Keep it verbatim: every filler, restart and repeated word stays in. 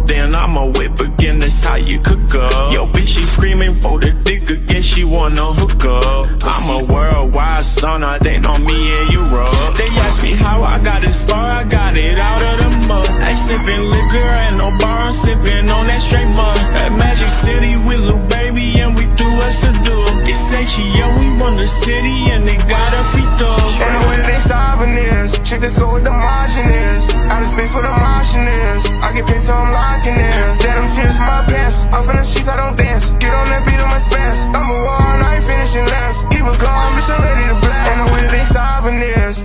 then I'ma whip again, that's how you cook up. Yo, bitch, she screaming for the dick again, she wanna hook up. I'm a worldwide stunner, they know me in Europe. They ask me how I got it started, I got it out of the mud. I sippin' liquor and no bar, I'm sippin' on that straight mud. At Magic City with Lil Baby and we do us a do. It's H E O, we run the city and they got our feet up. And the way that they starving is, check this go with the margin is. Out of space where the Martian is. I get pissed on